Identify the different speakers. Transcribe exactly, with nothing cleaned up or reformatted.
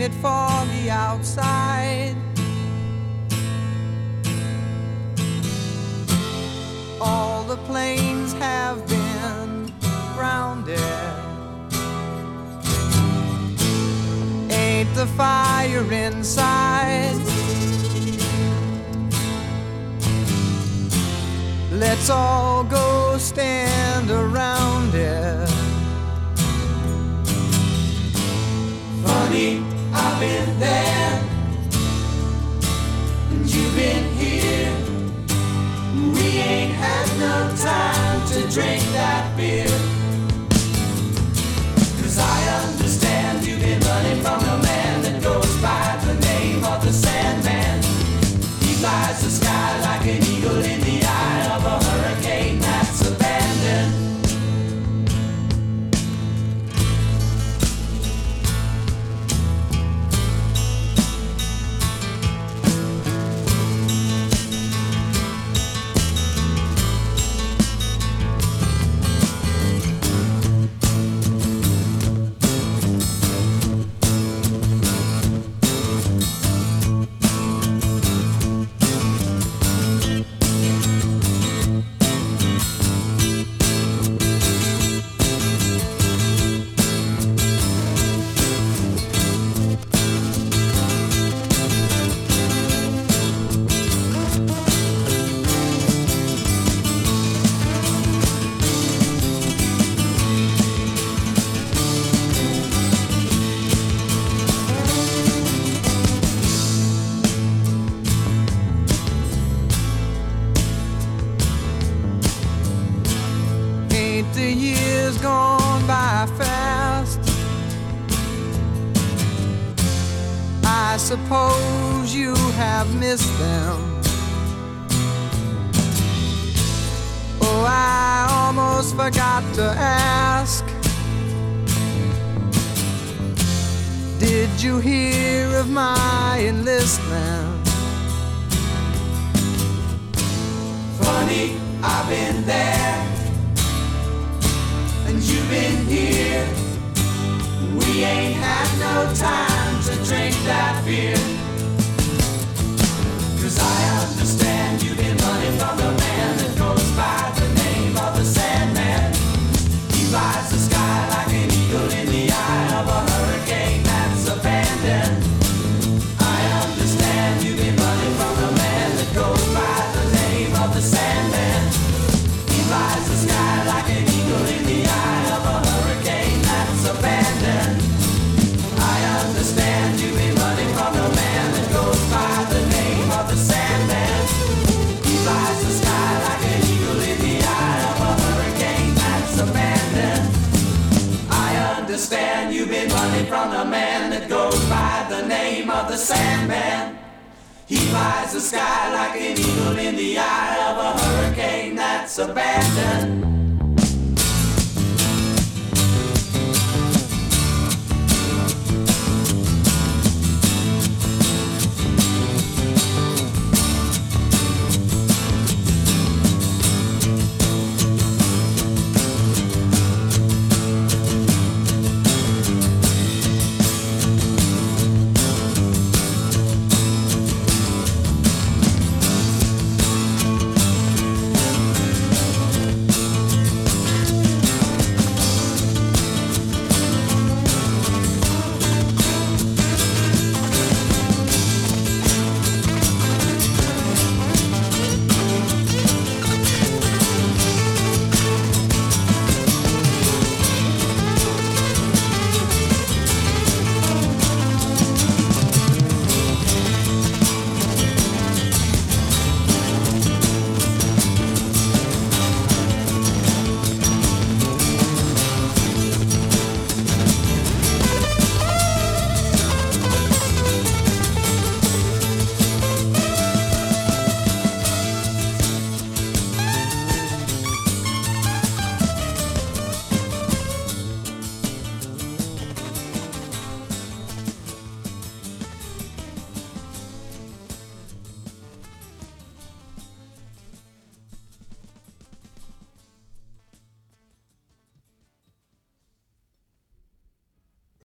Speaker 1: it foggy outside? All the planes have been grounded. Ain't the fire inside? Let's all go stand around it. Funny, I've been there, and you've been here. We ain't had no time to drink that beer. 'Cause I understand you've been running from a man that goes by the name of the Sandman. He flies the sky like an eagle in the eye of a hurricane that's abandoned. The years gone by fast. I suppose you have missed them. Oh, I almost forgot to ask. Did you hear of my enlistment? Funny, I've been there, and you've been here. We ain't had no time to drink that beer. 'Cause I understand you've been running from the man that goes by the name of the Sandman. He flies the sky like an eagle in the eye of a hurricane that's abandoned. I understand you've been running from the man that goes by the name of the Sandman. He flies the sky like an eagle in the eye of a hurricane that's abandoned. I understand you've been running from the man that goes by the name of the Sandman. He flies the sky like an eagle in the eye of a hurricane that's abandoned. I understand you've been running from the man that goes by the name of the Sandman. He flies the sky like an eagle in the eye of a hurricane that's abandoned.